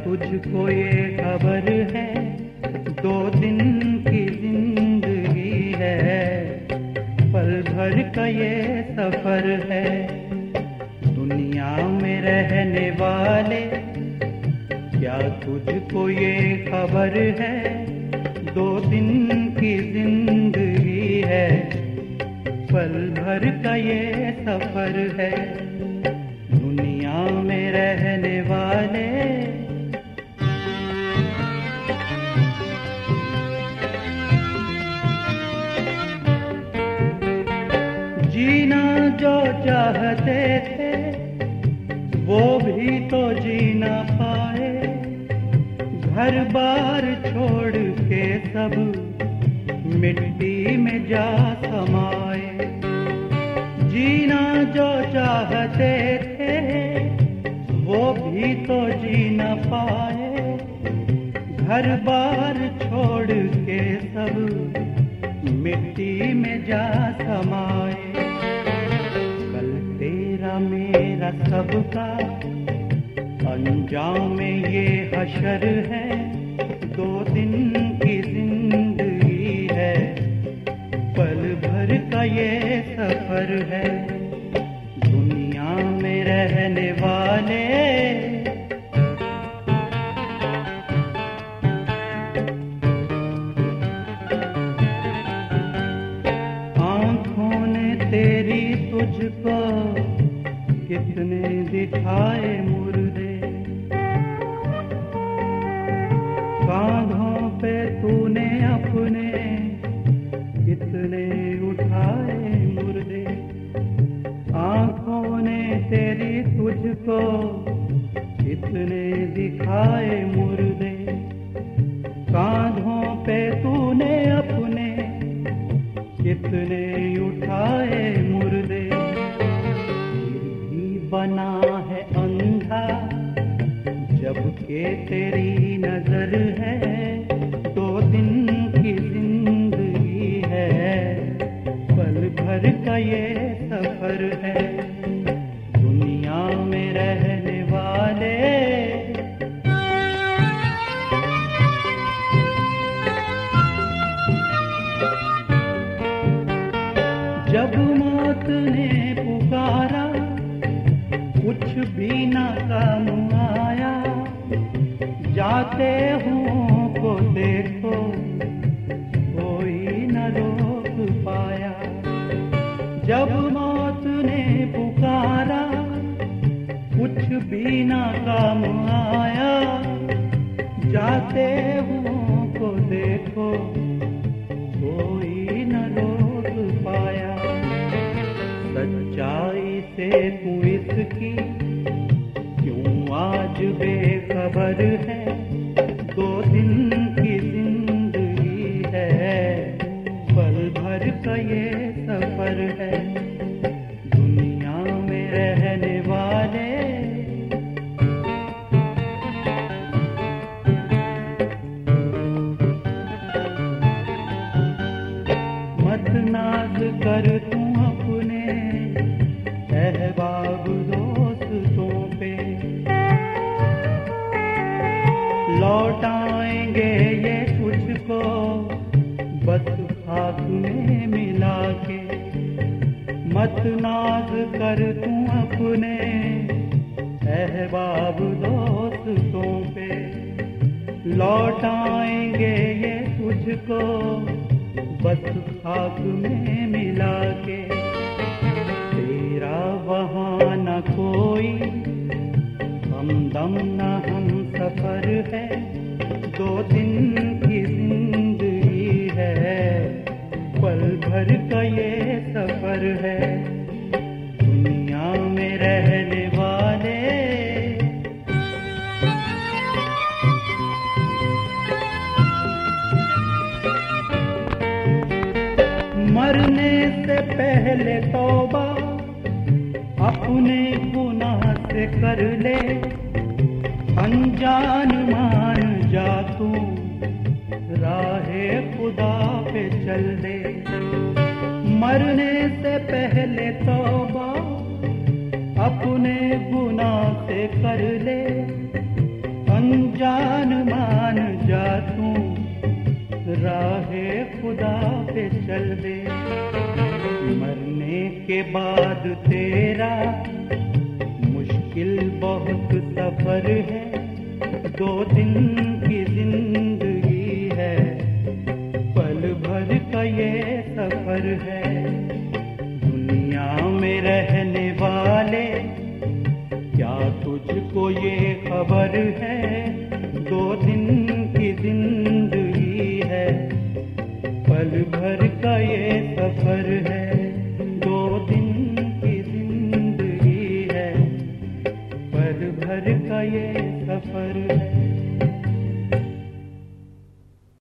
तुझको ये खबर है, 2 दिन की जिंदगी है, पल भर का ये सफर है। दुनिया में रहने वाले, क्या तुझको ये खबर है, 2 दिन की जिंदगी है, पल भर का ये सफर है। दुनिया में रहने वाले, जीना जो चाहते थे वो भी तो जी ना पाए, घर बार छोड़ के सब मिट्टी में जा समाए। जीना जो चाहते थे वो भी तो जी न पाए, घर बार छोड़ के सब मिट्टी में जा समाए। कल तेरा मेरा सबका अंजाम ये हशर है, 2 दिन की जिंदगी है, पल भर का ये सफर है। दुनिया में रहने वाले, आँखों ने तेरी तुझको कितने दिखाए मुर्दे, कांधों पे तूने अपने कितने उठाए मुर्दे। आँखों ने तेरी तुझको कितने दिखाए मुर्दे, कांधों पे तूने अपने कितने उठाए मुर्दे। फिर भी बना है अंधा जबकि तेरी नजर है, 2 दिन की जिंदगी है, पल भर का ये सफर है। दुनिया में रहने वाले, जब मौत ने पुकारा कुछ भी ना काम आया, जाते हूँ को देखो कोई न रोक पाया। जब मौत ने पुकारा कुछ भी ना काम आया, जाते हूँ को देखो कोई न रोक पाया। सच्चाई से तू इसकी क्यों आज बेखबर है, 2 दिन की जिंदगी है, पल भर का ये सफर है। दुनिया में रहने वाले, मत नाज कर तू अपने अहबाब दोस्तों पे, लौटाएंगे ये तुझको बस खाक में मिला के। मत नाज कर तू अपने अहबाब दोस्तों पे, लौटाएंगे ये तुझको बस खाक में मिला के। तेरा वहाँ न कोई हमदम न हम सफर है, 2 दिन की जिंदगी है, पल भर का ये सफर है। दुनिया में रहने वाले, मरने से पहले तौबा अपने गुनाह से कर ले, अनजान मान जा तू राहे खुदा पे चल दे। मरने से पहले तौबा अपने गुनाह से कर ले, जान मान जा तू, राहे खुदा पे चल दे। मरने के बाद तेरा मुश्किल बहुत सफर है, 2 दिन की जिंदगी है, पल भर का ये सफर है। दुनिया में रहने वाले क्या तुझको ये खबर है, 2 दिन की जिंदगी है, पल भर का ये सफर है। 2 दिन की जिंदगी है, पल भर का ये सफर है।